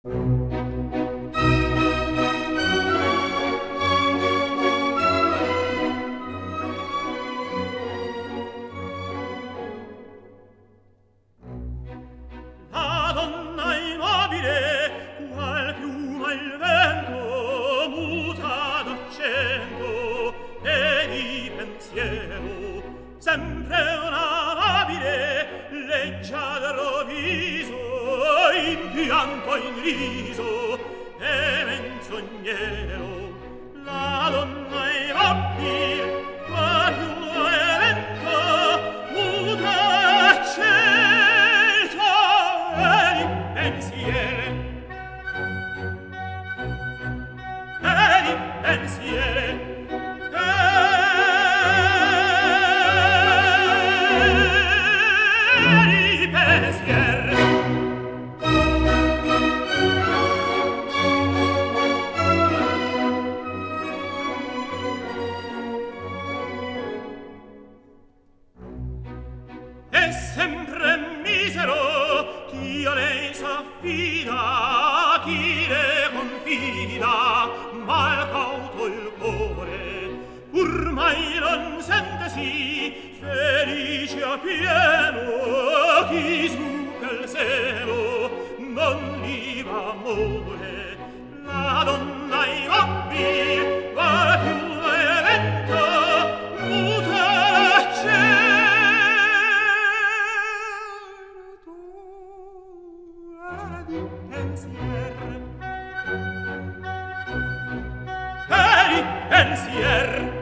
La donna immobile, qual piuma il vento, muta d'accento e di pensiero, sempre una amabile, leggiadro viso, in pianto in riso e menzognero. La donna immobile, qual piuma il vento, muta d'accento e di pensiero, e di pensiero, e di pensiero. È sempre misero chi a lei s'affida, chi le confida, mal cauto il cuore, pur mai non sentesi felice a pieno, chi smuca il seno non gli va amore. La donna immobile va più evento, muta di pensier, e di pensier.